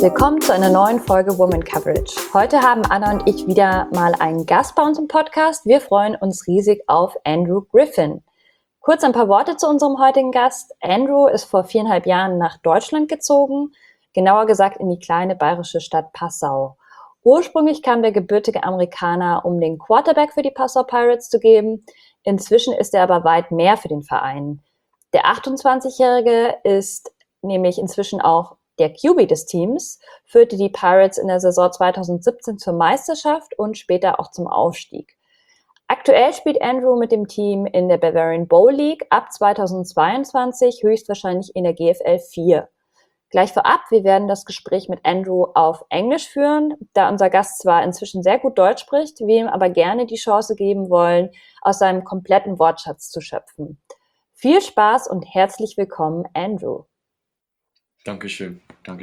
willkommen zu einer neuen Folge Woman Coverage. Heute haben Anna und ich wieder mal einen Gast bei uns im Podcast. Wir freuen uns riesig auf Andrew Griffin. Kurz ein paar Worte zu unserem heutigen Gast. Andrew ist vor 4,5 Jahren nach Deutschland gezogen, genauer gesagt in die kleine bayerische Stadt Passau. Ursprünglich kam der gebürtige Amerikaner, um den Quarterback für die Passau Pirates zu geben. Inzwischen ist er aber weit mehr für den Verein. Der 28-Jährige ist nämlich inzwischen auch der QB des Teams, führte die Pirates in der Saison 2017 zur Meisterschaft und später auch zum Aufstieg. Aktuell spielt Andrew mit dem Team in der Bavarian Bowl League, ab 2022 höchstwahrscheinlich in der GFL 4. Gleich vorab, wir werden das Gespräch mit Andrew auf Englisch führen, da unser Gast zwar inzwischen sehr gut Deutsch spricht, wir ihm aber gerne die Chance geben wollen, aus seinem kompletten Wortschatz zu schöpfen. Viel Spaß und herzlich willkommen, Andrew. Dankeschön.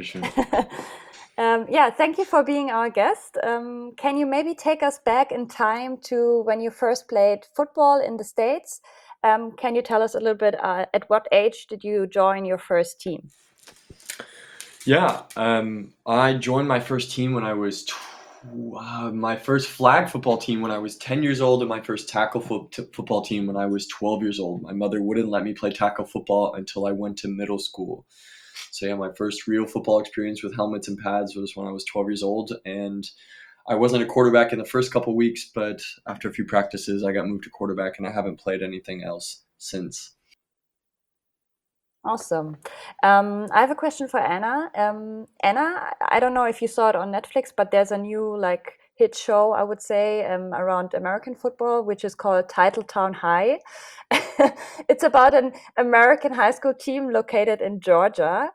Thank you for being our guest. Can you maybe take us back in time to when you first played football in the States? Can you tell us a little bit at what age did you join your first team? Yeah, I joined my first team when I was my first flag football team when I was 10 years old, and my first tackle football team when I was 12 years old. My mother wouldn't let me play tackle football until I went to middle school. So yeah, my first real football experience with helmets and pads was when I was 12 years old, and I wasn't a quarterback in the first couple weeks, but after a few practices, I got moved to quarterback, and I haven't played anything else since. Awesome. I have a question for Anna. Anna, I don't know if you saw it on Netflix, but there's a new hit show, I would say, around American football, which is called Titletown High. It's about an American high school team located in Georgia.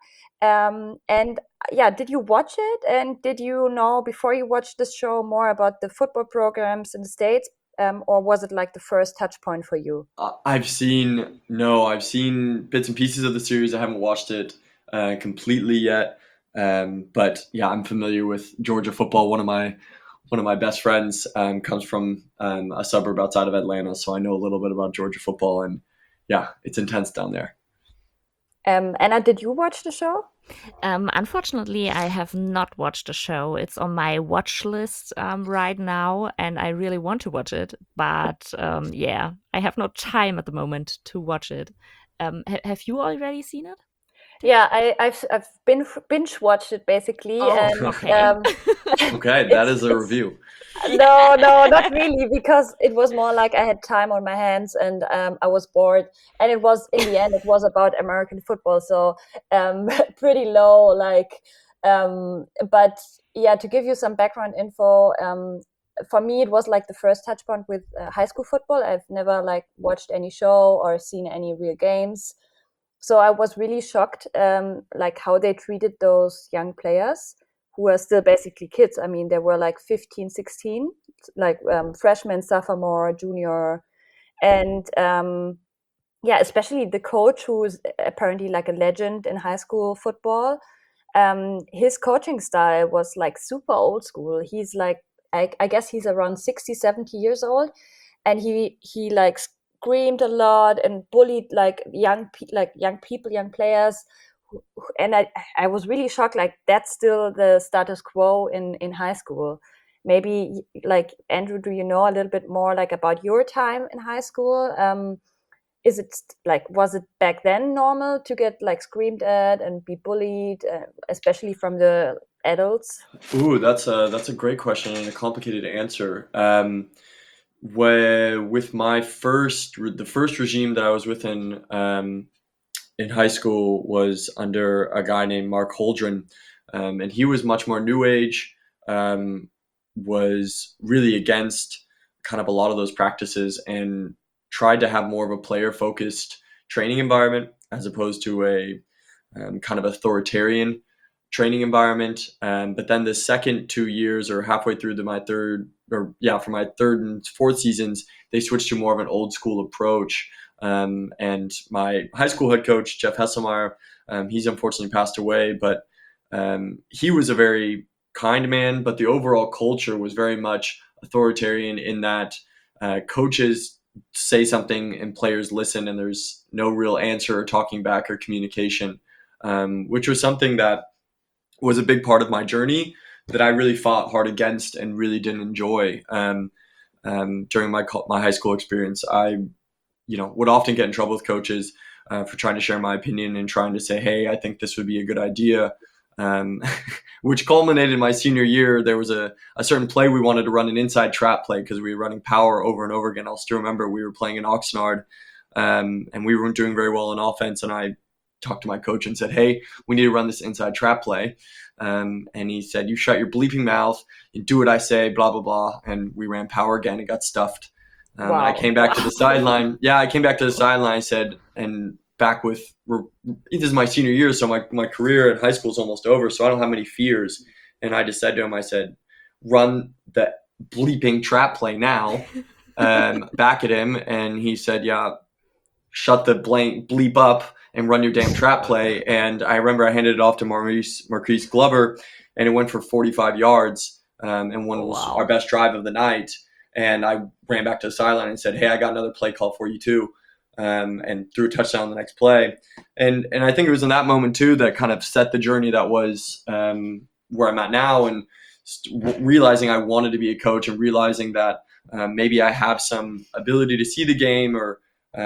Did you watch it? And did you know before you watched this show more about the football programs in the States? Or was it like the first touch point for you? I've seen bits and pieces of the series. I haven't watched it completely yet. But yeah, I'm familiar with Georgia football. One of my best friends comes from a suburb outside of Atlanta, so I know a little bit about Georgia football, and yeah, it's intense down there. Anna, did you watch the show? Unfortunately, I have not watched the show. It's on my watch list right now, and I really want to watch it. But I have no time at the moment to watch it. Have you already seen it? Yeah, I've binge watched it basically. Oh, and, okay. Okay, that is a review. No, not really, because it was more like I had time on my hands and I was bored. And it was, in the end, it was about American football, so pretty low. But yeah, to give you some background info, for me, it was like the first touch point with high school football. I've never watched any show or seen any real games. So I was really shocked, how they treated those young players who are still basically kids. I mean, they were 15, 16, freshman, sophomore, junior. And especially the coach, who is apparently a legend in high school football. His coaching style was super old school. He's I guess he's around 60, 70 years old. And he screamed a lot and bullied young people, young players. And I was really shocked, that's still the status quo in high school. Maybe Andrew, do you know a little bit more about your time in high school? Is it was it back then normal to get screamed at and be bullied, especially from the adults? Ooh, that's a great question and a complicated answer. With the first regime that I was within in high school was under a guy named Mark Holdren, and he was much more new age, was really against kind of a lot of those practices and tried to have more of a player-focused training environment as opposed to a kind of authoritarian training environment. But then the second 2 years, or halfway through for my third and fourth seasons, they switched to more of an old school approach. And my high school head coach, Jeff Hesselmeyer, he's unfortunately passed away, but he was a very kind man, but the overall culture was very much authoritarian in that coaches say something and players listen, and there's no real answer or talking back or communication, which was something that was a big part of my journey that I really fought hard against and really didn't enjoy. During my high school experience, I would often get in trouble with coaches for trying to share my opinion and trying to say, hey, I think this would be a good idea. Um, which culminated in my senior year. There was a certain play we wanted to run, an inside trap play, because we were running power over and over again. I'll still remember we were playing in Oxnard, and we weren't doing very well on offense. And I talked to my coach and said, hey, we need to run this inside trap play. And he said, you shut your bleeping mouth and do what I say, blah, blah, blah. And we ran power again. It got stuffed. And I came back to the sideline. Yeah, I came back to the sideline. I said, and back with, this is my senior year, so my career at high school is almost over, so I don't have many fears. And I just said to him, I said, run the bleeping trap play now, back at him. And he said, yeah, shut the bleep up and run your damn trap play. And I remember I handed it off to Marquise Glover, and it went for 45 yards, and one was our best drive of the night. And I ran back to the sideline and said, hey, I got another play call for you too, and threw a touchdown the next play. And I think it was in that moment too that kind of set the journey that was where I'm at now, and realizing I wanted to be a coach, and realizing that maybe I have some ability to see the game, or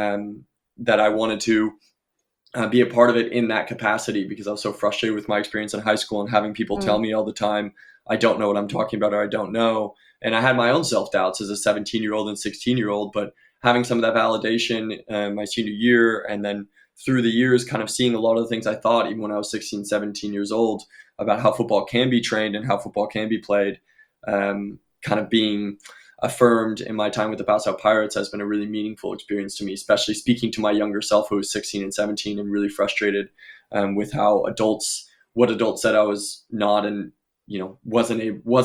that I wanted to be a part of it in that capacity, because I was so frustrated with my experience in high school and having people tell me all the time, I don't know what I'm talking about, or I don't know. And I had my own self-doubts as a 17-year-old and 16-year-old, but having some of that validation my senior year, and then through the years kind of seeing a lot of the things I thought even when I was 16, 17 years old about how football can be trained and how football can be played, kind of being affirmed in my time with the Pass Out Pirates has been a really meaningful experience to me, especially speaking to my younger self who was 16 and 17 and really frustrated with how what adults said I was not, and wasn't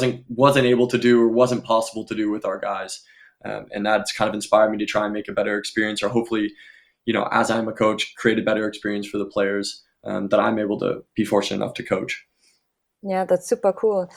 able to do, or wasn't possible to do with our guys. And that's kind of inspired me to try and make a better experience, or hopefully, as I'm a coach, create a better experience for the players that I'm able to be fortunate enough to coach. Yeah, that's super cool.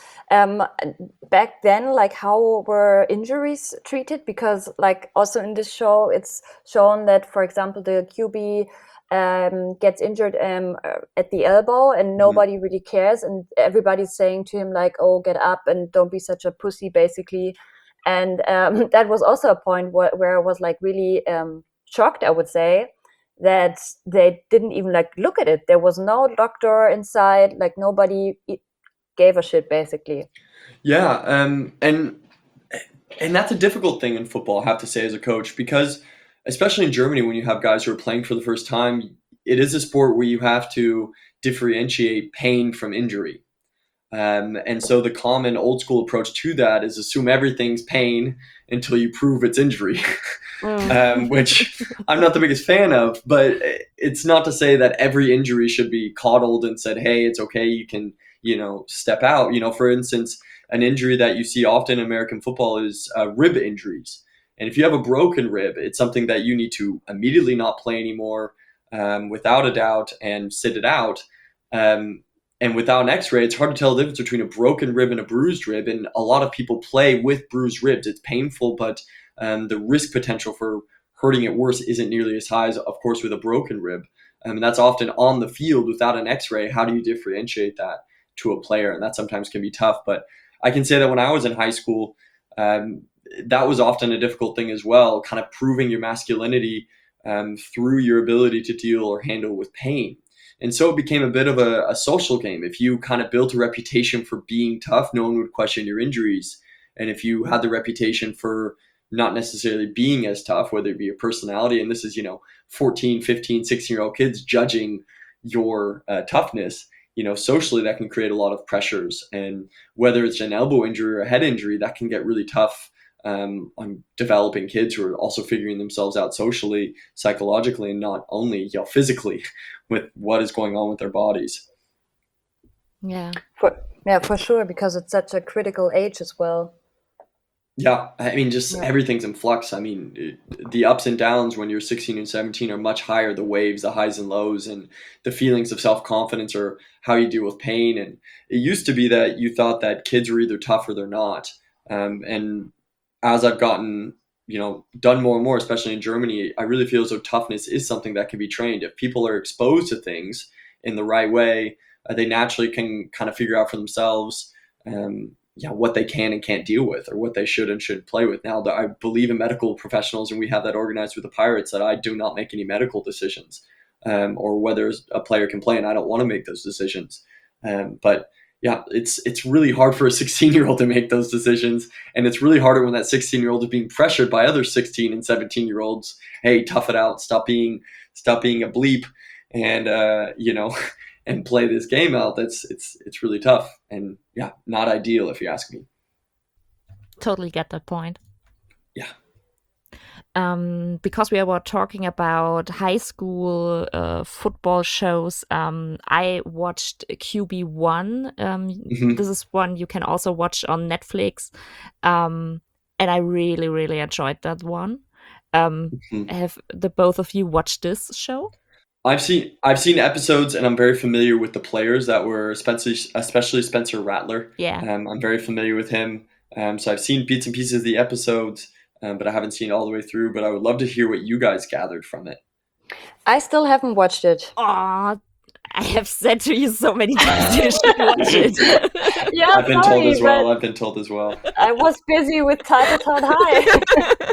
Back then, like, how were injuries treated? Because, like, also in this show, it's shown that, for example, the QB gets injured at the elbow, and nobody really cares, and everybody's saying to him, like, oh, get up and don't be such a pussy, basically. And that was also a point where I was, like, really shocked, I would say, that they didn't even, like, look at it. There was no doctor inside, like, nobody gave a shit, basically. Yeah, and that's a difficult thing in football, I have to say, as a coach, because especially in Germany, when you have guys who are playing for the first time, it is a sport where you have to differentiate pain from injury. And so the common old school approach to that is assume everything's pain until you prove it's injury, which I'm not the biggest fan of. But it's not to say that every injury should be coddled and said, hey, it's okay, you can, step out. For instance, an injury that you see often in American football is rib injuries. And if you have a broken rib, it's something that you need to immediately not play anymore, without a doubt, and sit it out. And without an x-ray, it's hard to tell the difference between a broken rib and a bruised rib. And a lot of people play with bruised ribs. It's painful, but the risk potential for hurting it worse isn't nearly as high as, of course, with a broken rib. And that's often on the field without an x-ray. How do you differentiate that to a player? And that sometimes can be tough. But I can say that when I was in high school, that was often a difficult thing as well, kind of proving your masculinity through your ability to deal or handle with pain. And so it became a bit of a social game. If you kind of built a reputation for being tough, no one would question your injuries. And if you had the reputation for not necessarily being as tough, whether it be your personality, and this is, 14, 15, 16-year-old kids judging your toughness, socially that can create a lot of pressures. And whether it's an elbow injury or a head injury, that can get really tough on developing kids who are also figuring themselves out socially, psychologically, and not only physically with what is going on with their bodies. Yeah. For sure, because it's such a critical age as well. Yeah, I mean, everything's in flux. I mean, the ups and downs when you're 16 and 17 are much higher, the waves, the highs and lows, and the feelings of self-confidence, or how you deal with pain. And it used to be that you thought that kids were either tough or they're not. And as I've gotten, done more and more, especially in Germany, I really feel as though toughness is something that can be trained. If people are exposed to things in the right way, they naturally can kind of figure out for themselves what they can and can't deal with, or what they should and should play with. Now, I believe in medical professionals, and we have that organized with the Pirates, that I do not make any medical decisions, or whether a player can play, and I don't want to make those decisions. But yeah, it's really hard for a 16-year-old to make those decisions, and it's really harder when that 16-year-old is being pressured by other 16 and 17-year-olds. Hey, tough it out, stop being a bleep, and and play this game out. It's really tough, and yeah, not ideal if you ask me. Totally get that point. Yeah. Because we were talking about high school football shows, I watched QB1. This is one you can also watch on Netflix, and I really, really enjoyed that one. Have the both of you watched this show? I've seen episodes, and I'm very familiar with the players that were, especially Spencer Rattler. Yeah. I'm very familiar with him. So I've seen bits and pieces of the episodes, but I haven't seen it all the way through. But I would love to hear what you guys gathered from it. I still haven't watched it. Aw, I have said to you so many times you should watch it. Yeah, I've been told as well. I've been told as well. I was busy with Titletown High.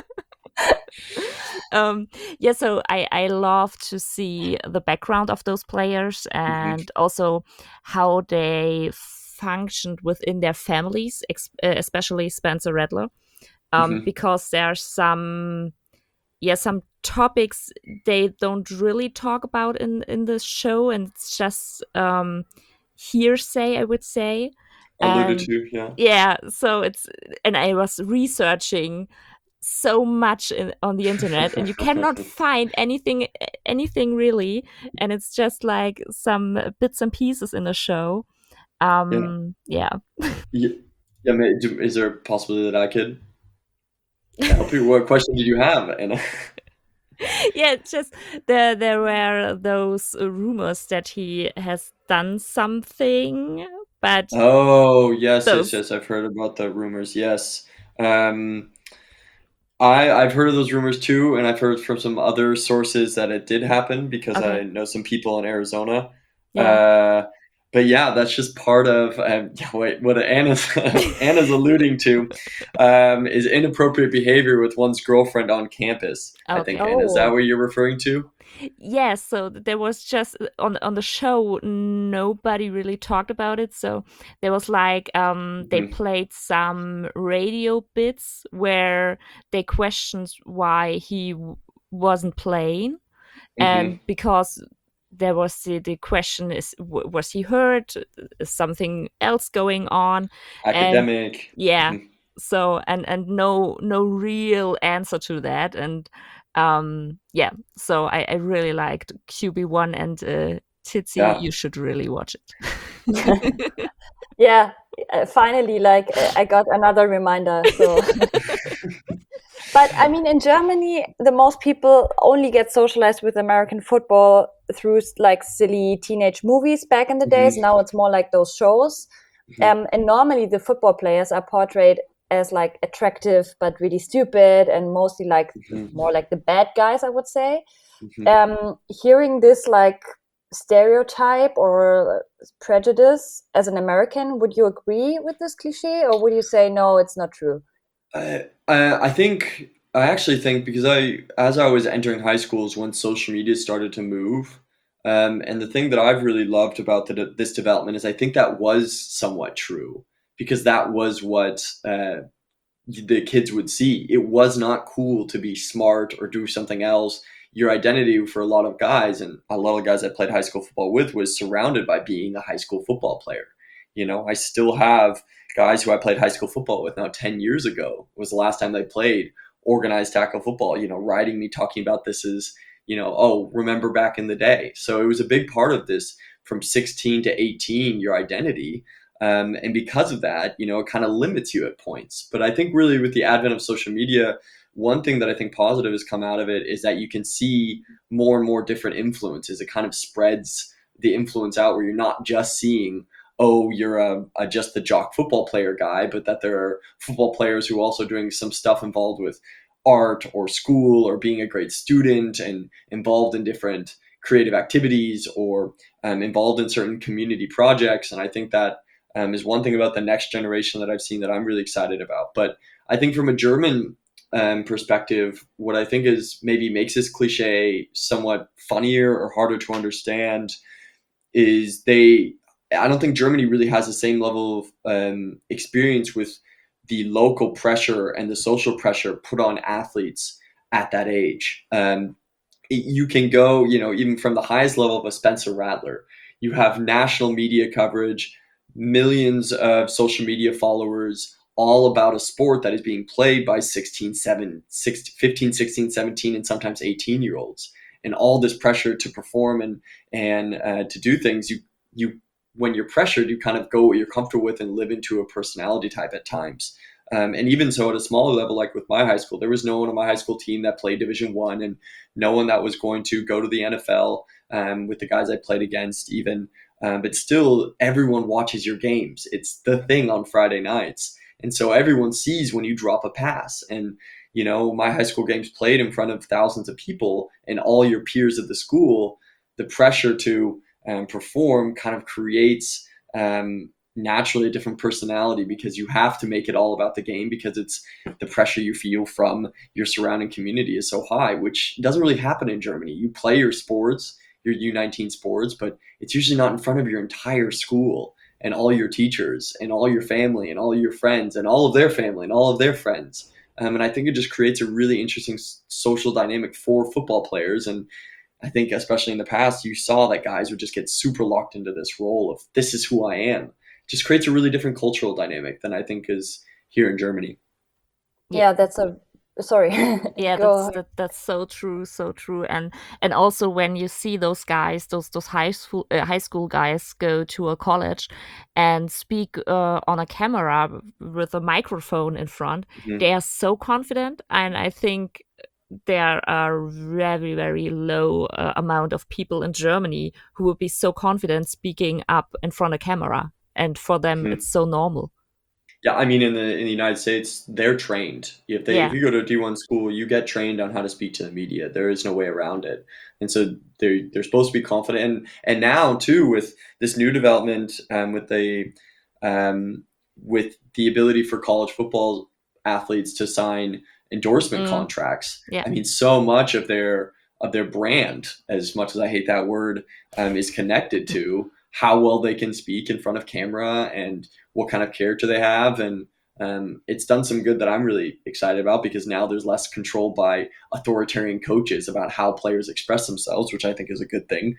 Yeah, so I love to see the background of those players, and also how they functioned within their families, especially Spencer Rattler, because there are some topics they don't really talk about in this show, and it's just hearsay, I would say. Alluded to, yeah. Yeah, so and I was researching so much on the internet, and you cannot find anything really, and it's just like some bits and pieces in the show. Yeah. Is there a possibility that I could help you? What question did you have, Anna? Yeah, it's just there were those rumors that he has done something, but yes, I've heard about the rumors. Yes, I've heard of those rumors too, and I've heard from some other sources that it did happen, because I know some people in Arizona. Yeah. But yeah, that's just part of what Anna's alluding to is inappropriate behavior with one's girlfriend on campus. I think, Anna, is that what you're referring to? Yeah, so there was just on the show, nobody really talked about it. So there was like they played some radio bits where they questioned why he wasn't playing, and because there was the question is, was he hurt? Is something else going on? Academic. And, yeah. So and no real answer to that, and yeah. So I really liked QB1, and Titsy, you should really watch it. Yeah, finally, like I got another reminder. So. But I mean, in Germany, the most people only get socialized with American football through like silly teenage movies back in the days. Now it's more like those shows. And normally the football players are portrayed as like attractive but really stupid, and mostly like more like the bad guys, I would say. Hearing this like stereotype or prejudice as an American, would you agree with this cliche, or would you say no, it's not true? I actually think, because as I was entering high school is when social media started to move, and the thing that I've really loved about this development is I think that was somewhat true, because that was what the kids would see. It was not cool to be smart or do something else. Your identity for a lot of guys, and a lot of guys I played high school football with, was surrounded by being a high school football player. I still have guys who I played high school football with now 10 years ago was the last time they played organized tackle football, writing me, talking about this as, remember back in the day. So it was a big part of this from 16 to 18, your identity. And because of that, it kind of limits you at points. But I think really with the advent of social media, one thing that I think positive has come out of it is that you can see more and more different influences. It kind of spreads the influence out, where you're not just seeing, you're just the jock football player guy, but that there are football players who are also doing some stuff involved with art or school or being a great student and involved in different creative activities or involved in certain community projects. And I think that is one thing about the next generation that I've seen that I'm really excited about. But I think from a German perspective, what I think is maybe makes this cliche somewhat funnier or harder to understand is I don't think Germany really has the same level of experience with the local pressure and the social pressure put on athletes at that age. You can go, even from the highest level of a Spencer Rattler, you have national media coverage, millions of social media followers, all about a sport that is being played by 15, 16, 17, and sometimes 18-year-olds. And all this pressure to perform and to do things, you when you're pressured, you kind of go what you're comfortable with and live into a personality type at times. And even so, at a smaller level, like with my high school, there was no one on my high school team that played Division One, and no one that was going to go to the NFL with the guys I played against, even. But still, everyone watches your games. It's the thing on Friday nights, and so everyone sees when you drop a pass. And my high school games played in front of thousands of people, and all your peers at the school. The pressure to perform kind of creates naturally a different personality, because you have to make it all about the game, because it's the pressure you feel from your surrounding community is so high, which doesn't really happen in Germany. You play your sports, your U19 sports, but it's usually not in front of your entire school and all your teachers and all your family and all your friends and all of their family and all of their friends. And I think it just creates a really interesting social dynamic for football players. And I think especially in the past, you saw that guys would just get super locked into this role of this is who I am. Just creates a really different cultural dynamic than I think is here in Germany. Yeah, sorry. Yeah, Go that's so true, so true. And also when you see those guys, those high school guys go to a college and speak on a camera with a microphone in front, Mhm. they are so confident, and I think there are very, very low amount of people in Germany who would be so confident speaking up in front of camera, and for them Mhm. it's so normal. Yeah, I mean, in the United States, they're trained. If Yeah. you go to a D1 school, you get trained on how to speak to the media. There is no way around it. And so they're supposed to be confident. And now too, with this new development, um, with the ability for college football athletes to sign endorsement contracts. Yeah. I mean, so much of their brand, as much as I hate that word, is connected to how well they can speak in front of camera and what kind of character they have. And it's done some good that I'm really excited about, because now there's less control by authoritarian coaches about how players express themselves, which I think is a good thing.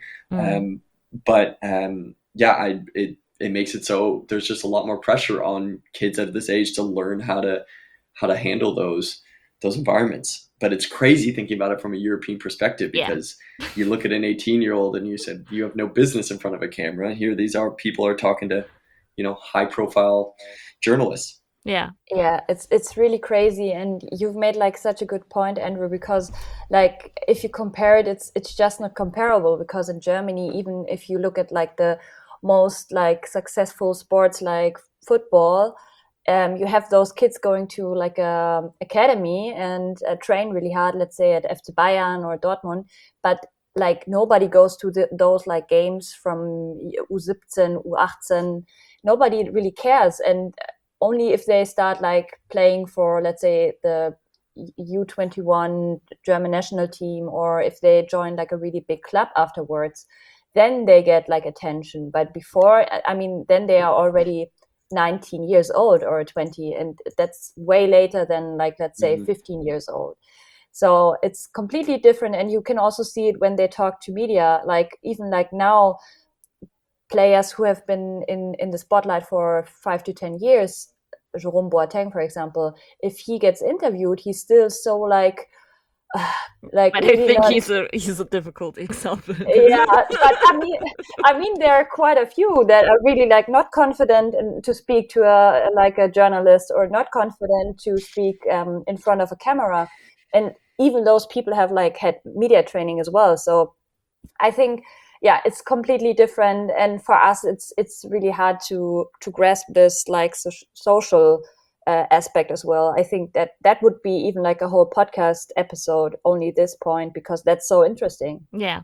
It makes it so there's just a lot more pressure on kids at this age to learn how to handle those environments. But it's crazy thinking about it from a European perspective, because you look at an 18-year-old and you said you have no business in front of a camera. Here, people are talking to, high profile journalists. Yeah. Yeah, it's really crazy, and you've made like such a good point, Andrew, because like if you compare it, it's just not comparable, because in Germany, even if you look at like the most like successful sports like football, you have those kids going to like a academy and train really hard, let's say at FC Bayern or Dortmund, but like nobody goes to those like games from U17, U18. Nobody really cares, and only if they start like playing for, let's say, the U21 German national team, or if they join like a really big club afterwards, then they get like attention. But before, I mean, then they are already 19 years old or 20, and that's way later than like, let's say, 15 years old. So it's completely different. And you can also see it when they talk to media, like even like now, players who have been in the spotlight for 5 to 10 years, Jerome Boateng, for example, if he gets interviewed, he's still so like But really I think not, he's a difficult example. yeah, but I mean there are quite a few that are really like not confident to speak to a journalist, or not confident to speak in front of a camera, and even those people have like had media training as well. So I think, yeah, it's completely different, and for us, it's really hard to grasp this like social aspect as well. I think that would be even like a whole podcast episode, only this point, because that's so interesting. Yeah,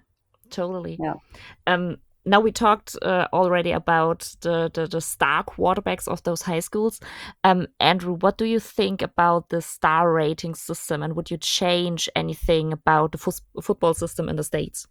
totally. Yeah. Now we talked already about the star quarterbacks of those high schools. Andrew, what do you think about the star rating system, and would you change anything about the football system in the States?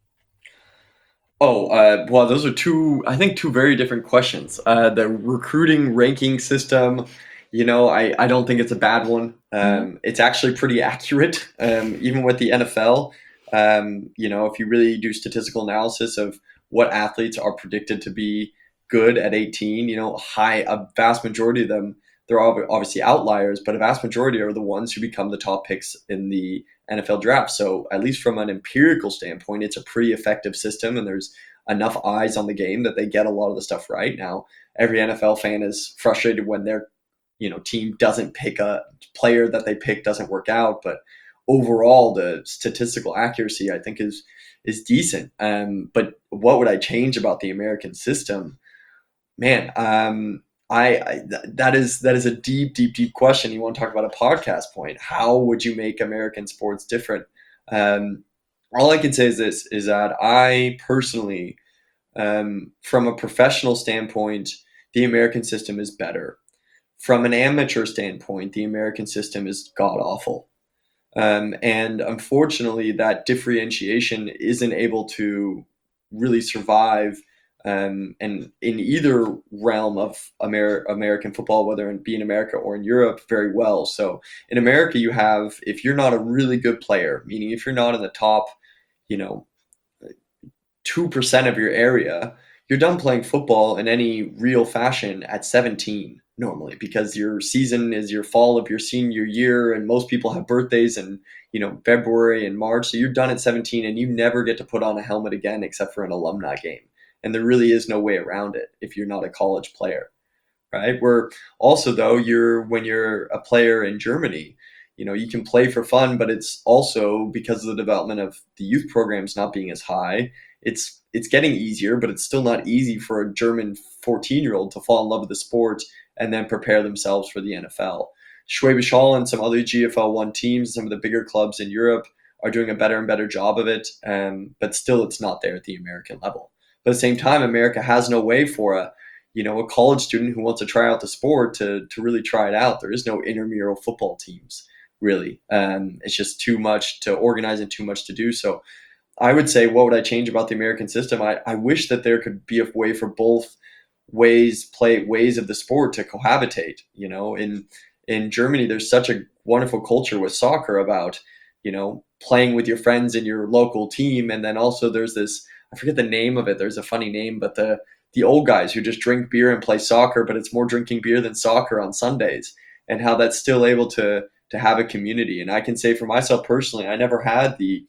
Oh, well, those are I think two very different questions. The recruiting ranking system, I don't think it's a bad one. It's actually pretty accurate, even with the NFL. If you really do statistical analysis of what athletes are predicted to be good at 18, a vast majority of them, they're obviously outliers, but a vast majority are the ones who become the top picks in the NFL draft. So at least from an empirical standpoint, it's a pretty effective system, and there's enough eyes on the game that they get a lot of the stuff right. Now, every NFL fan is frustrated when their team doesn't pick a player that they pick doesn't work out, but overall the statistical accuracy I think is decent. But what would I change about the American system? Man, that is a deep question. You want to talk about a podcast point? How would you make American sports different? All I can say is this: is that I personally, from a professional standpoint, the American system is better. From an amateur standpoint, the American system is god awful. And unfortunately, that differentiation isn't able to really survive, and in either realm of American football, whether it be in America or in Europe, very well. So in America, you have, if you're not a really good player, meaning if you're not in the top, you know, 2% of your area, you're done playing football in any real fashion at 17 normally, because your season is your fall of your senior year, and most people have birthdays in February and March, so you're done at 17 and you never get to put on a helmet again except for an alumni game, and there really is no way around it if you're not a college player, right? Where also, though, when you're a player in Germany, you can play for fun, but it's also because of the development of the youth programs not being as high. It's getting easier, but it's still not easy for a German 14-year-old to fall in love with the sport and then prepare themselves for the NFL. Schwäbisch Hall and some other GFL 1 teams, some of the bigger clubs in Europe, are doing a better and better job of it, but still it's not there at the American level. But at the same time, America has no way for a college student who wants to try out the sport to really try it out. There is no intramural football teams, really. It's just too much to organize and too much to do. So I would say, what would I change about the American system? I wish that there could be a way for both ways of the sport to cohabitate. In Germany, there's such a wonderful culture with soccer about, playing with your friends in your local team. And then also there's this, I forget the name of it. There's a funny name, but the old guys who just drink beer and play soccer, but it's more drinking beer than soccer on Sundays, and how that's still able to have a community. And I can say for myself personally, I never had the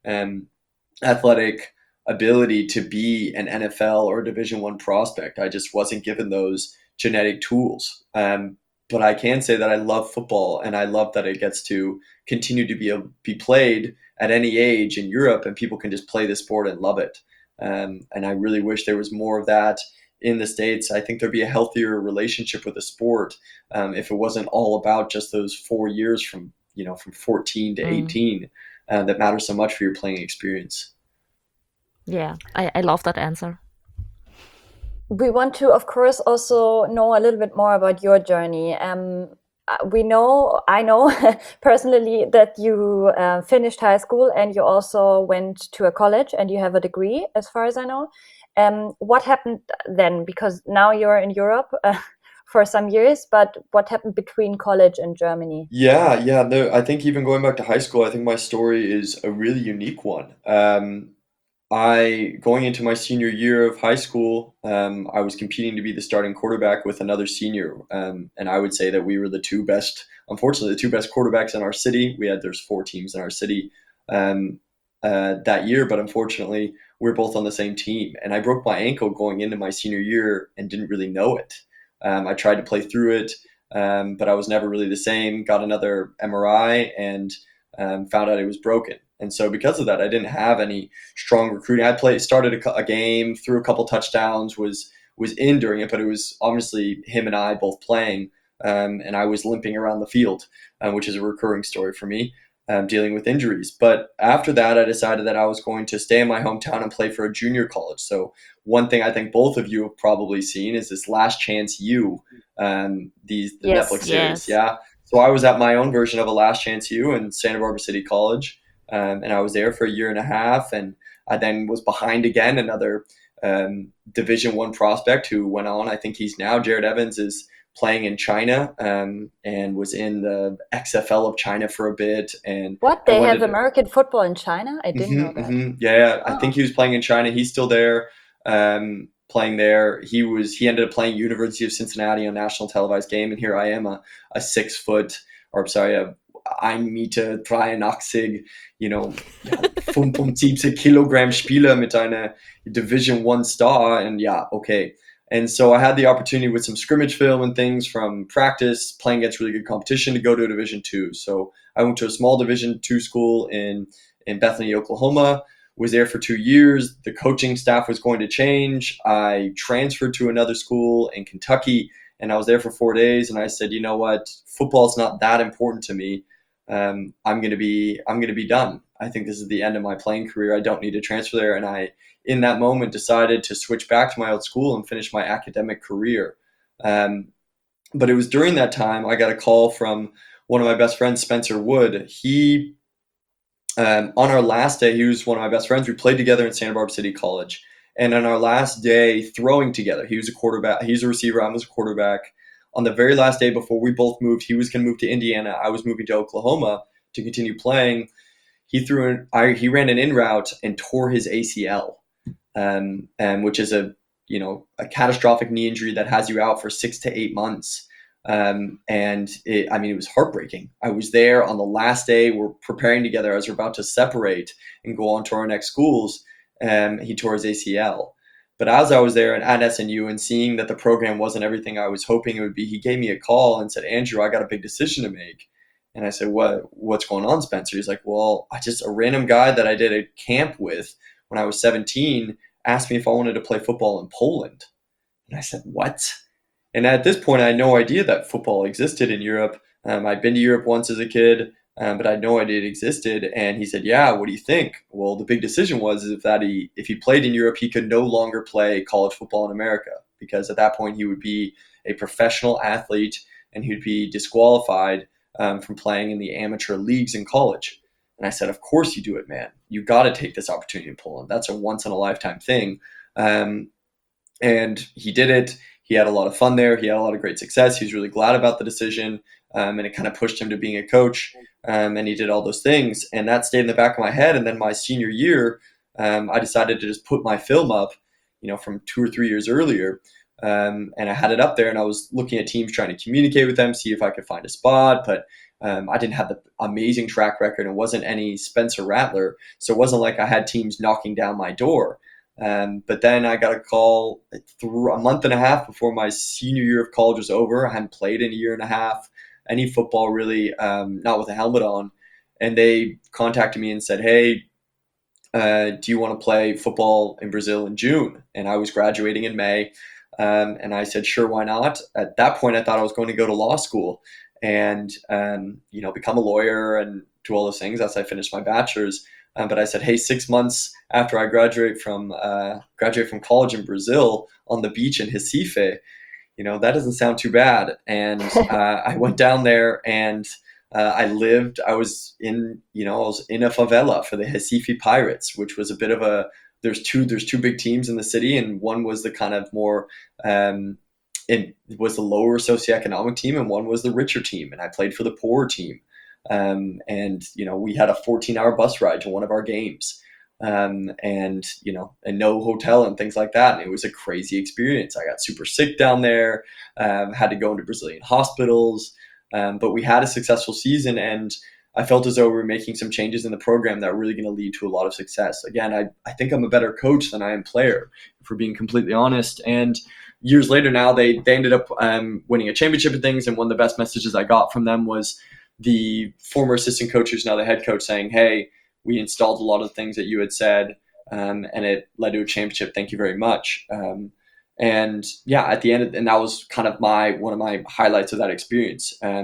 athletic ability to be an NFL or Division I prospect. I just wasn't given those genetic tools. But I can say that I love football, and I love that it gets to continue to be played at any age in Europe, and people can just play the sport and love it. And I really wish there was more of that in the States. I think there'd be a healthier relationship with the sport, if it wasn't all about just those 4 years from 14 to 18, that matters so much for your playing experience. Yeah, I love that answer. We want to, of course, also know a little bit more about your journey. I know personally that you finished high school and you also went to a college and you have a degree, as far as I know. What happened then? Because now you're in Europe for some years, but what happened between college and Germany? Yeah. No, I think even going back to high school, I think my story is a really unique one. Going into my senior year of high school, I was competing to be the starting quarterback with another senior, and I would say that we were unfortunately, the two best quarterbacks in our city. There's 4 teams in our city that year, but unfortunately, we were both on the same team. And I broke my ankle going into my senior year and didn't really know it. I tried to play through it, but I was never really the same. Got another MRI and found out it was broken. And so because of that, I didn't have any strong recruiting. Started a game, threw a couple touchdowns, was in during it, but it was obviously him and I both playing, and I was limping around the field, which is a recurring story for me. dealing with injuries. But after that, I decided that I was going to stay in my hometown and play for a junior college. So one thing I think both of you have probably seen is this Last Chance U, the Yes. Netflix series. Yes. Yeah. So I was at my own version of a Last Chance U in Santa Barbara City College, and I was there for a year and a half, and I then was behind again another Division One prospect who went on. I think he's now Jared Evans is playing in China, and was in the XFL of China for a bit, and What? I They have wanted. American football in China? I didn't know that. Yeah, I think Oh, he was playing in China. He's still there, playing there. He ended up playing University of Cincinnati on national televised game, and here I am, a 6 foot, or sorry, a 1,83, ja, 75 Kilogramm Spieler mit einer Division One Star, and yeah, okay. And so I had the opportunity with some scrimmage film and things from practice, playing against really good competition, to go to a Division Two. So I went to a small Division Two school in Bethany, Oklahoma. Was there for 2 years. The coaching staff was going to change. I transferred to another school in Kentucky, and I was there for 4 days. And I said, you know what, football's not that important to me. I'm gonna be done. I think this is the end of my playing career. I don't need to transfer there. And I, in that moment, decided to switch back to my old school and finish my academic career. Um, but it was during that time I got a call from one of my best friends, Spencer Wood. He On our last day, he was one of my best friends. We played together in Santa Barbara City College. And on our last day throwing together, he was a quarterback, he's a receiver, I was a quarterback. On the very last day before we both moved, he was going to move to Indiana. I was moving to Oklahoma to continue playing. He ran an in route and tore his ACL, and which is a catastrophic knee injury that has you out for 6 to 8 months. It was heartbreaking. I was there on the last day. We're preparing together as we're about to separate and go on to our next schools. He tore his ACL. But as I was there and at SNU and seeing that the program wasn't everything I was hoping it would be, he gave me a call and said, Andrew, I got a big decision to make. And I said, what's going on, Spencer? He's like, well, a random guy that I did a camp with when I was 17 asked me if I wanted to play football in Poland. And I said, what? And at this point, I had no idea that football existed in Europe. I'd been to Europe once as a kid, but I had no idea it existed. And he said, yeah, what do you think? Well, the big decision was if he played in Europe, he could no longer play college football in America, because at that point he would be a professional athlete and he'd be disqualified from playing in the amateur leagues in college. And I said, of course you do it, man. You got to take this opportunity in Poland. That's a once in a lifetime thing. And he did it. He had a lot of fun there. He had a lot of great success. He was really glad about the decision, and it kind of pushed him to being a coach. And he did all those things, and that stayed in the back of my head. And then my senior year, I decided to just put my film up, from 2 or 3 years earlier, and I had it up there. And I was looking at teams, trying to communicate with them, see if I could find a spot, but I didn't have the amazing track record. It wasn't any Spencer Rattler, so it wasn't like I had teams knocking down my door. But then I got a call through a month and a half before my senior year of college was over. I hadn't played in a year and a half, any football really, not with a helmet on. And they contacted me and said, hey, do you want to play football in Brazil in June? And I was graduating in May. And I said, sure, why not? At that point, I thought I was going to go to law school and, become a lawyer and do all those things as I finished my bachelor's. But I said, hey, 6 months after I graduate from college in Brazil on the beach in Recife, that doesn't sound too bad. And I went down there and I was in a favela for the Recife Pirates, which was a bit of there's two big teams in the city, and one was the kind of more, it was the lower socioeconomic team, and one was the richer team. And I played for the poorer team. We had a 14-hour bus ride to one of our games, and no hotel and things like that. And it was a crazy experience. I got super sick down there, had to go into Brazilian hospitals, but we had a successful season, and I felt as though we were making some changes in the program that were really going to lead to a lot of success. Again, I think I'm a better coach than I am player, if we're being completely honest. And years later now, they ended up winning a championship and things, and one of the best messages I got from them was the former assistant coach, who's now the head coach, saying, hey, we installed a lot of the things that you had said, and it led to a championship. Thank you very much. At the end, and that was kind of one of my highlights of that experience.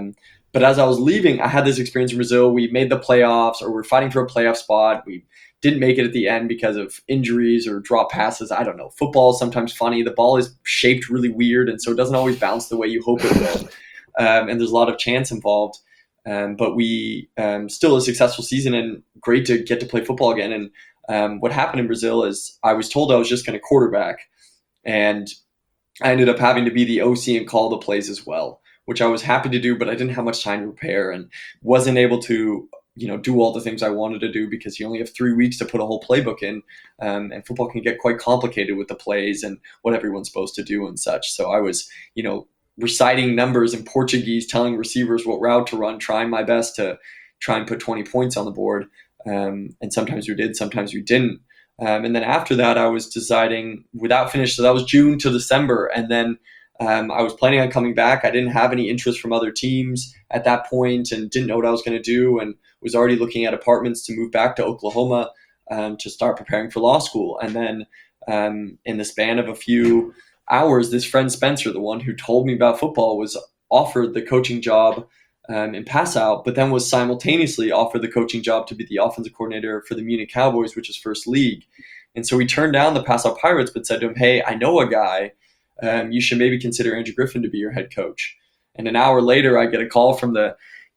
But as I was leaving, I had this experience in Brazil. We made the playoffs, or we're fighting for a playoff spot. We didn't make it at the end because of injuries or drop passes. I don't know. Football is sometimes funny. The ball is shaped really weird, and so it doesn't always bounce the way you hope it will. And there's a lot of chance involved. But we still a successful season, and great to get to play football again. And what happened in Brazil is I was told I was just going to quarterback, and I ended up having to be the OC and call the plays as well, which I was happy to do, but I didn't have much time to prepare and wasn't able to, do all the things I wanted to do because you only have 3 weeks to put a whole playbook in. And football can get quite complicated with the plays and what everyone's supposed to do and such. So I was, reciting numbers in Portuguese, telling receivers what route to run, trying my best to try and put 20 points on the board. And sometimes we did, sometimes we didn't. And then after that, I was deciding without finish. So that was June to December. And then I was planning on coming back. I didn't have any interest from other teams at that point and didn't know what I was going to do, and was already looking at apartments to move back to Oklahoma to start preparing for law school. And then in the span of a few hours, this friend Spencer, the one who told me about football, was offered the coaching job in Passau, but then was simultaneously offered the coaching job to be the offensive coordinator for the Munich Cowboys, which is first league. And so he turned down the Passau Pirates, but said to him, "Hey, I know a guy. You should maybe consider Andrew Griffin to be your head coach." And an hour later, I get a call from the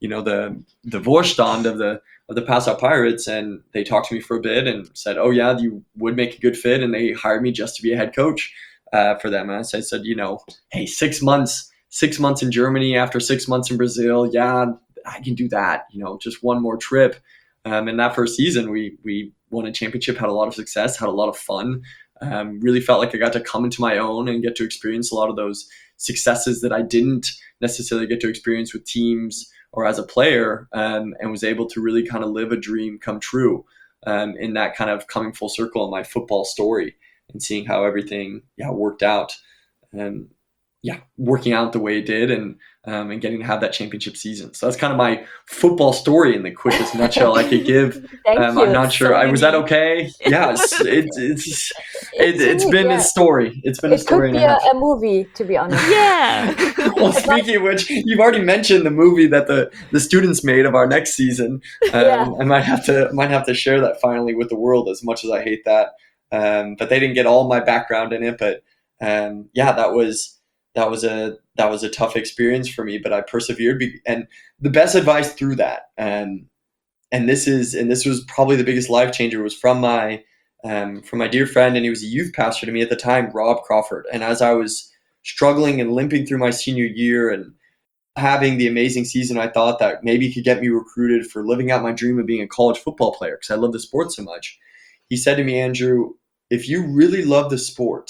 Vorstand of the Passau Pirates, and they talked to me for a bit and said, "Oh yeah, you would make a good fit," and they hired me just to be a head coach for them. And so I said, "Hey, 6 months." 6 months in Germany after 6 months in Brazil. Yeah, I can do that. Just one more trip. In that first season, we won a championship, had a lot of success, had a lot of fun. Really felt like I got to come into my own and get to experience a lot of those successes that I didn't necessarily get to experience with teams or as a player, and was able to really kind of live a dream come true in that kind of coming full circle in my football story and seeing how everything worked out. Working out the way it did, and getting to have that championship season. So that's kind of my football story in the quickest nutshell I could give. Thank you. I'm not sure. Was that okay? Yes, it's been a story. It's been a story. It could be a movie, to be honest. Yeah. Well, speaking of which, you've already mentioned the movie that the students made of our next season. I might have to share that finally with the world, as much as I hate that. But they didn't get all my background in it. But that was a tough experience for me, but I persevered. And the best advice through that, and this was probably the biggest life changer, was from my dear friend, and he was a youth pastor to me at the time, Rob Crawford. And as I was struggling and limping through my senior year and having the amazing season, I thought that maybe he could get me recruited for living out my dream of being a college football player because I love the sport so much. He said to me, "Andrew, if you really love the sport,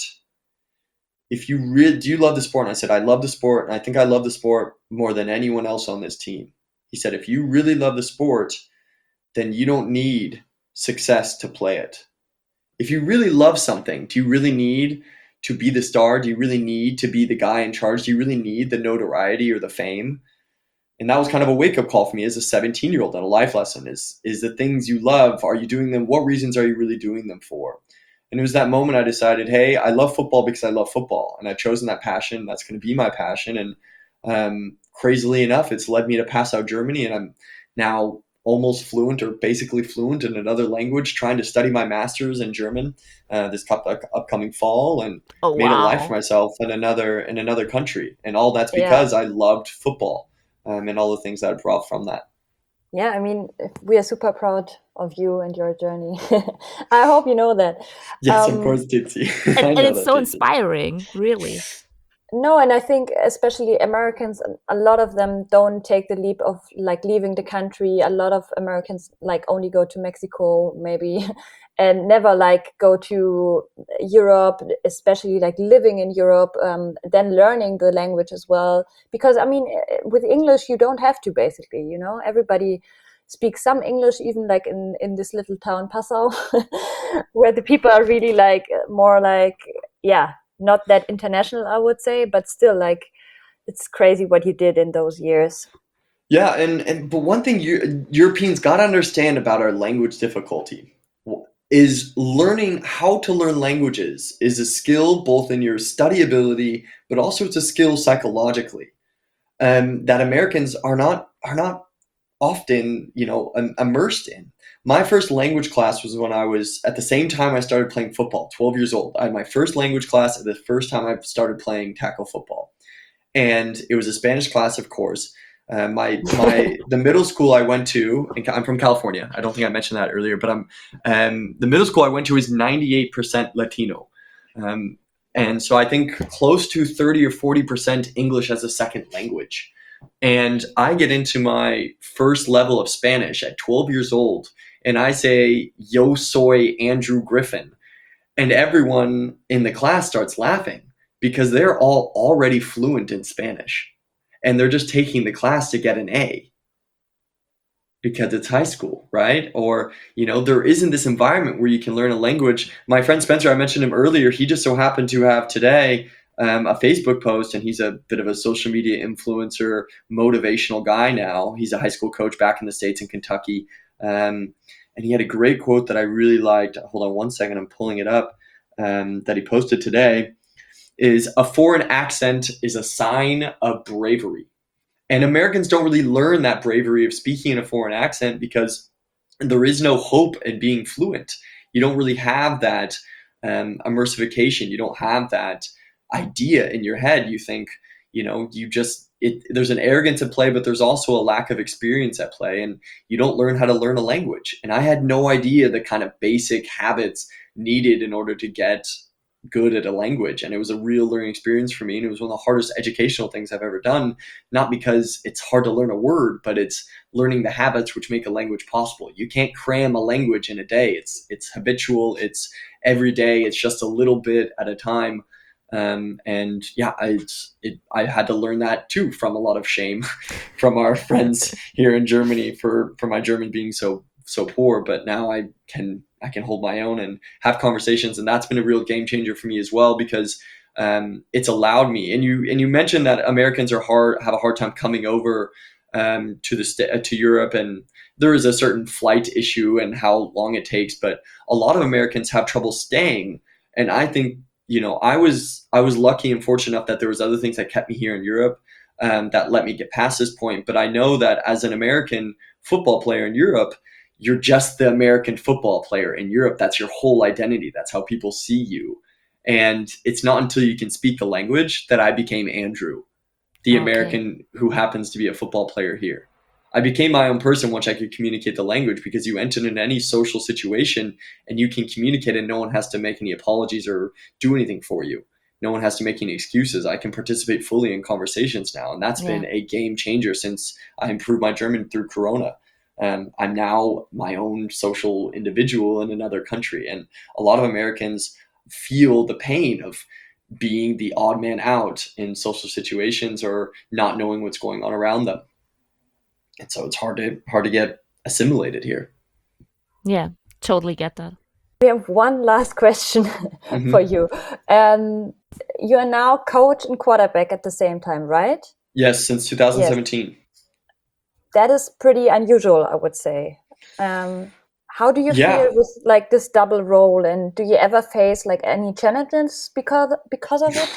do you love the sport?" And I said, "I love the sport, and I think I love the sport more than anyone else on this team." He said, "If you really love the sport, then you don't need success to play it. If you really love something, do you really need to be the star? Do you really need to be the guy in charge? Do you really need the notoriety or the fame?" And that was kind of a wake-up call for me as a 17-year-old, and a life lesson is the things you love, are you doing them? What reasons are you really doing them for? And it was that moment I decided, hey, I love football because I love football. And I've chosen that passion. That's going to be my passion. And crazily enough, it's led me to Passau, Germany. And I'm now almost fluent, or basically fluent, in another language, trying to study my master's in German this upcoming fall, and made a life for myself in another country. And all that's because I loved football and all the things that I brought from that. Yeah, I mean, we are super proud of you and your journey. I hope you know that. Yes, of course, Titsi. And it's so inspiring, really. No, and I think especially Americans, a lot of them don't take the leap of leaving the country. A lot of Americans only go to Mexico, maybe, and never go to Europe, especially living in Europe, then learning the language as well. Because I mean, with English, you don't have to, basically, everybody speaks some English, even in this little town, Passau, where the people are really more not that international, I would say, but still it's crazy what you did in those years. Yeah, but one thing Europeans got to understand about our language difficulty is learning how to learn languages is a skill both in your study ability, but also it's a skill psychologically. that Americans are not often, immersed in. My first language class was when I was at the same time I started playing football, 12 years old. I had my first language class at the first time I started playing tackle football, and it was a Spanish class, of course. The middle school I went to, and I'm from California. I don't think I mentioned that earlier, but the middle school I went to is 98% Latino, and so I think close to 30 or 40% English as a second language. And I get into my first level of Spanish at 12 years old, and I say, "Yo soy Andrew Griffin." And everyone in the class starts laughing because they're all already fluent in Spanish. And they're just taking the class to get an A because it's high school, right? Or, there isn't this environment where you can learn a language. My friend Spencer, I mentioned him earlier, he just so happened to have today a Facebook post, and he's a bit of a social media influencer, motivational guy now. He's a high school coach back in the States in Kentucky. And he had a great quote that I really liked. Hold on one second, I'm pulling it up, that he posted today, is a foreign accent is a sign of bravery. And Americans don't really learn that bravery of speaking in a foreign accent because there is no hope in being fluent. You don't really have that immersification. You don't have that idea in your head. You think, there's an arrogance at play, but there's also a lack of experience at play, and you don't learn how to learn a language. And I had no idea the kind of basic habits needed in order to get good at a language. And it was a real learning experience for me. And it was one of the hardest educational things I've ever done, not because it's hard to learn a word, but it's learning the habits which make a language possible. You can't cram a language in a day. It's habitual. It's every day. It's just a little bit at a time. I had to learn that too, from a lot of shame from our friends here in Germany for my German being so poor. But now I can hold my own and have conversations, and that's been a real game changer for me as well, because it's allowed me. And you mentioned that Americans have a hard time coming over to Europe, and there is a certain flight issue and how long it takes, but a lot of Americans have trouble staying. And I think, I was lucky and fortunate enough that there was other things that kept me here in Europe that let me get past this point. But I know that as an American football player in Europe, you're just the American football player in Europe. That's your whole identity. That's how people see you. And it's not until you can speak the language that I became Andrew, the American who happens to be a football player here. I became my own person once I could communicate the language, because you enter in any social situation and you can communicate, and no one has to make any apologies or do anything for you. No one has to make any excuses. I can participate fully in conversations now. And that's been a game changer since I improved my German through Corona. I'm now my own social individual in another country. And a lot of Americans feel the pain of being the odd man out in social situations or not knowing what's going on around them. And so it's hard to get assimilated here. Yeah, totally get that. We have one last question for you. You are now coach and quarterback at the same time, right? Yes, since 2017. Yes. That is pretty unusual, I would say. How do you feel with this double role, and do you ever face any challenges because of it?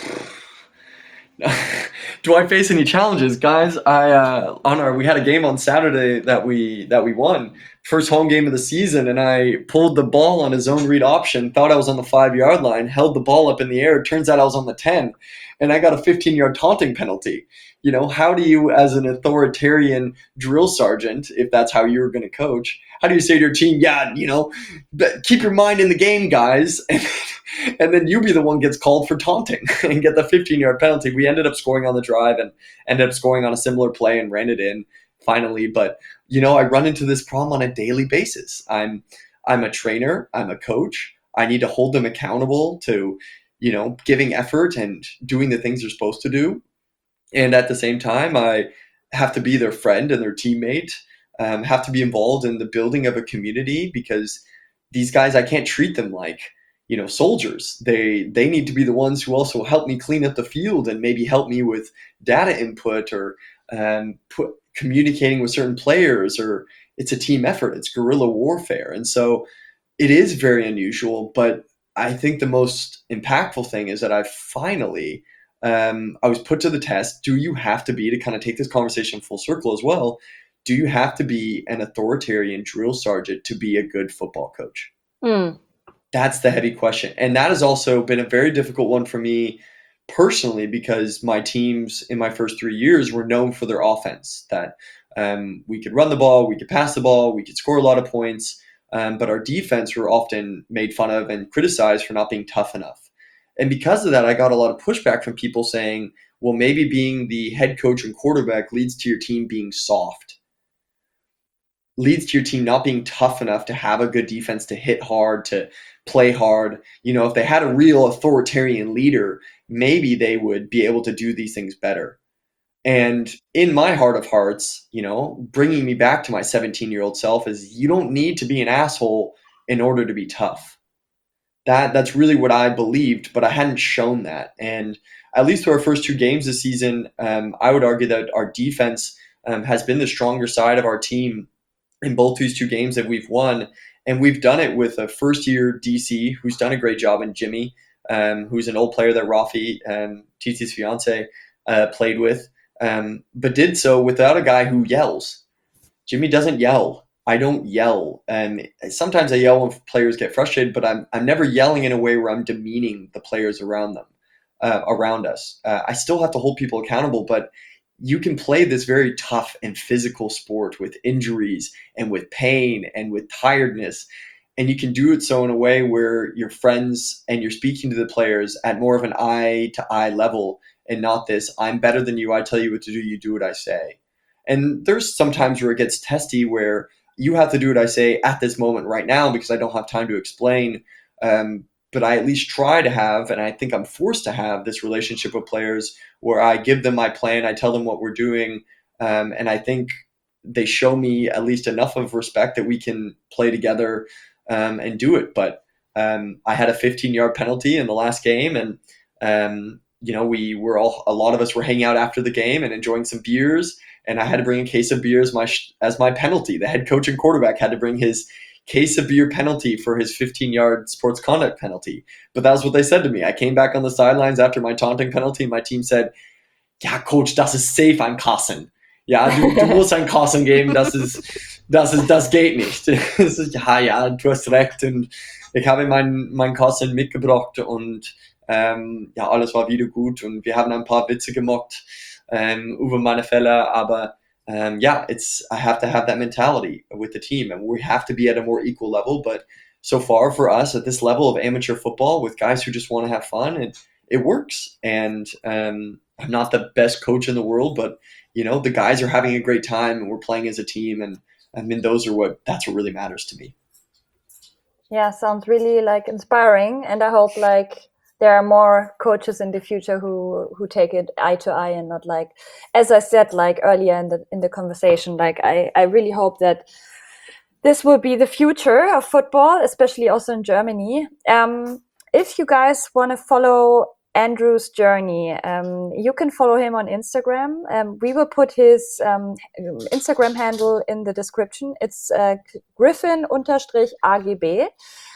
Do I face any challenges, guys? We had a game on Saturday that we won, first home game of the season, and I pulled the ball on a zone read option, thought I was on the 5-yard line, held the ball up in the air. Turns out I was on the 10, and I got a 15-yard taunting penalty. How do you, as an authoritarian drill sergeant, if that's how you were going to coach, how do you say to your team, keep your mind in the game, guys, and then you be the one gets called for taunting and get the 15-yard penalty? We ended up scoring on the drive and ended up scoring on a similar play and ran it in finally. But, I run into this problem on a daily basis. I'm a trainer. I'm a coach. I need to hold them accountable to, giving effort and doing the things they're supposed to do. And at the same time, I have to be their friend and their teammate, have to be involved in the building of a community, because these guys, I can't treat them like, soldiers. They need to be the ones who also help me clean up the field and maybe help me with data input or communicating with certain players, or it's a team effort. It's guerrilla warfare. And so it is very unusual, but I think the most impactful thing is that I've finally I was put to the test. Do you have to be, to kind of take this conversation full circle as well, do you have to be an authoritarian drill sergeant to be a good football coach? That's the heavy question. And that has also been a very difficult one for me personally, because my teams in my first 3 years were known for their offense, that we could run the ball, we could pass the ball, we could score a lot of points, but our defense were often made fun of and criticized for not being tough enough. And because of that, I got a lot of pushback from people saying, well, maybe being the head coach and quarterback leads to your team being soft, leads to your team not being tough enough to have a good defense, to hit hard, to play hard. If they had a real authoritarian leader, maybe they would be able to do these things better. And in my heart of hearts, bringing me back to my 17-year-old self is, you don't need to be an asshole in order to be tough. That's really what I believed, but I hadn't shown that. And at least through our first 2 games this season, I would argue that our defense has been the stronger side of our team in both these 2 games that we've won. And we've done it with a first-year DC who's done a great job, and Jimmy, who's an old player that Rafi, Titi's fiance, played with, but did so without a guy who yells. Jimmy doesn't yell. I don't yell. Sometimes I yell when players get frustrated, but I'm never yelling in a way where I'm demeaning the players around us. I still have to hold people accountable, but you can play this very tough and physical sport with injuries and with pain and with tiredness. And you can do it so in a way where you're friends and you're speaking to the players at more of an eye-to-eye level, and not this, I'm better than you, I tell you what to do, you do what I say. And there's some times where it gets testy, where you have to do what I say at this moment right now because I don't have time to explain. But I at least try to have, and I think I'm forced to have, this relationship with players where I give them my plan, I tell them what we're doing, and I think they show me at least enough of respect that we can play together and do it. But I had a 15-yard penalty in the last game, and a lot of us were hanging out after the game and enjoying some beers, and I had to bring a case of beer as my penalty. The head coach and quarterback had to bring his case of beer penalty for his 15-yard sports conduct penalty. But that was what they said to me. I came back on the sidelines after my taunting penalty, and my team said, ja, Coach, das ist safe an Kassen. Ja, du musst ein Kassen geben, das geht nicht. Ja, du hast recht. Und ich habe mein Kassen mitgebracht, und alles war wieder gut, und wir haben ein paar Witze gemacht über meine Fälle, aber I have to have that mentality with the team, and we have to be at a more equal level. But so far for us at this level of amateur football with guys who just want to have fun, it works. And I'm not the best coach in the world, but the guys are having a great time, and we're playing as a team, and I mean that's what really matters to me. Yeah, sounds really inspiring, and I hope there are more coaches in the future who take it eye to eye, and not as I said earlier in the conversation, I really hope that this will be the future of football, especially also in Germany. If you guys want to follow Andrew's journey, you can follow him on Instagram. We will put his Instagram handle in the description. It's Griffin_AGB.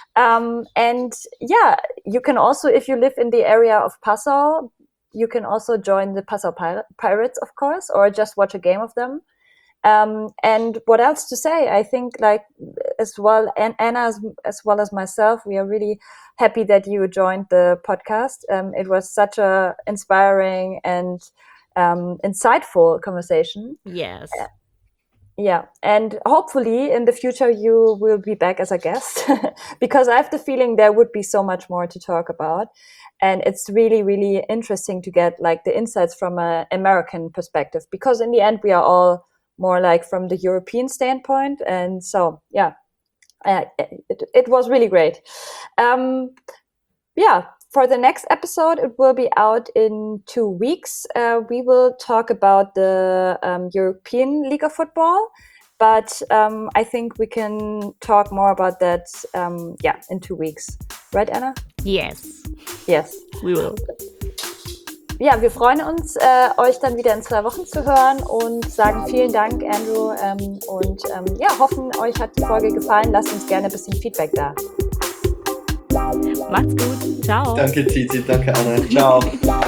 And yeah, you can also, if you live in the area of Passau, you can also join the Passau Pirates, of course, or just watch a game of them. And what else to say? I think as well, and Anna as well as myself, we are really happy that you joined the podcast. It was such a inspiring and insightful conversation. Yes. Yeah, and hopefully in the future you will be back as a guest because I have the feeling there would be so much more to talk about, and it's really, really interesting to get the insights from an American perspective, because in the end we are all more from the European standpoint, and so yeah, it was really great. For the next episode, it will be out in 2 weeks. We will talk about the European League of Football, but I think we can talk more about that in 2 weeks. Right, Anna? Yes. Yes. We will. Ja, wir freuen uns, euch dann wieder in 2 Wochen zu hören, und sagen vielen Dank, Andrew, und hoffen, euch hat die Folge gefallen. Lasst uns gerne ein bisschen Feedback da. Macht's gut. Ciao. Danke, Titi. Danke, Anna. Ciao.